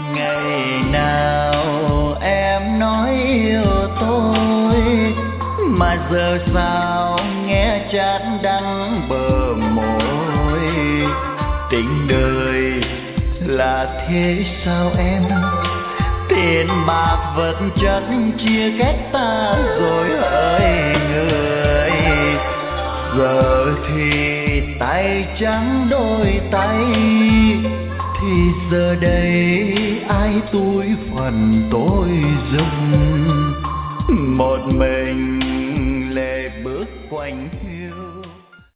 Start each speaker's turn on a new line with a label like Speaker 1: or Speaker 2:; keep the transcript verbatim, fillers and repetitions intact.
Speaker 1: Ngày nào em nói yêu tôi, mà giờ sao nghe chát đắng bờ môi. Tình đời là thế sao em, tiền bạc vật chất chia cách ta rồi hỡi người. Giờ thì tay trắng đôi tay, thì giờ đây ai túi phần tôi dùm. Một mình lệ bước quanh